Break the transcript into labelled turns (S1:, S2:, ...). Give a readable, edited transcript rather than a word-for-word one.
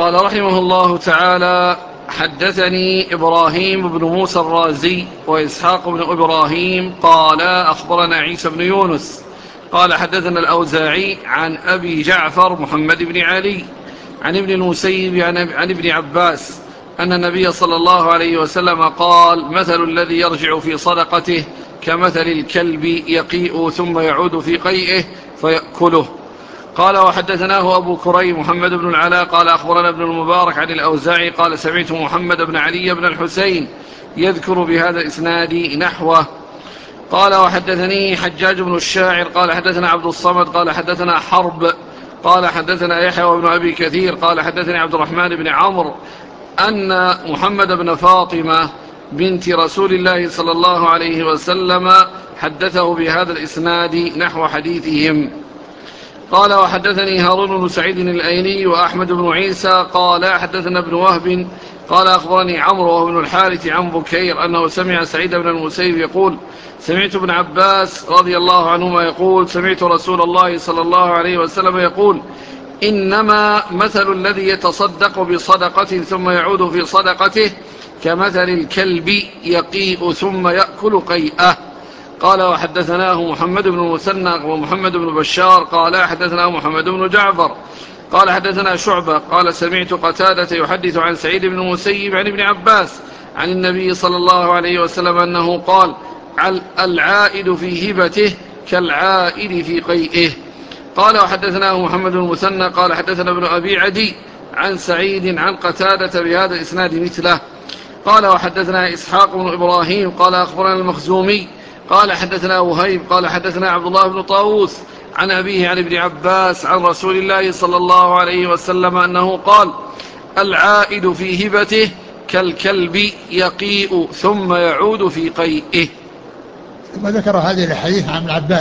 S1: قال رحمه الله تعالى: حدثني إبراهيم بن موسى الرازي وإسحاق بن إبراهيم قال أخبرنا عيسى بن يونس قال حدثنا الأوزاعي عن أبي جعفر محمد بن علي عن ابن المسيب عن ابن عباس أن النبي صلى الله عليه وسلم قال: مثل الذي يرجع في صدقته كمثل الكلب يقيء ثم يعود في قيئه فيأكله. قال: وحدثناه أبو كريم محمد بن العلاء قال أخبرنا ابن المبارك عن الأوزاعي قال: سمعت محمد بن علي بن الحسين يذكر بهذا الإسناد نحوه. قال: وحدثني حجاج بن الشاعر قال حدثنا عبد الصمد قال حدثنا حرب قال حدثنا يحيى وابن أبي كثير قال حدثني عبد الرحمن بن عمرو أن محمد بن فاطمة بنت رسول الله صلى الله عليه وسلم حدثه بهذا الإسناد نحو حديثهم. قال: وحدثني هارون بن سعيد الأيلي وأحمد بن عيسى قال حدثنا ابن وهب قال أخبرني عمرو وهو ابن الحارث عن بكير أنه سمع سعيد بن المسيب يقول: سمعت ابن عباس رضي الله عنهما يقول: سمعت رسول الله صلى الله عليه وسلم يقول: إنما مثل الذي يتصدق بصدقة ثم يعود في صدقته كمثل الكلب يقيء ثم يأكل قيئة. قال: وحدثناه محمد بن المثنى ومحمد بن بشار قال حدثنا محمد بن جعفر قال حدثنا شعبة قال: سمعت قتادة يحدث عن سعيد بن المسيب عن ابن عباس عن النبي صلى الله عليه وسلم أنه قال: العائد في هبته كالعائد في قيئه. قال: وحدثناه محمد بن المثنى قال حدثنا ابن أبي عدي عن سعيد عن قتادة بهذا الإسناد مثله. قال: وحدثنا إسحاق بن إبراهيم قال أخبرنا المخزومي قال حدثنا وهيب قال حدثنا عبد الله بن طاووس عن أبيه عن ابن عباس عن رسول الله صلى الله عليه وسلم أنه قال: العائد في هبته كالكلب يقيء ثم يعود في قيئه.
S2: ثم ذكر هذه الحديث عن ابن عباس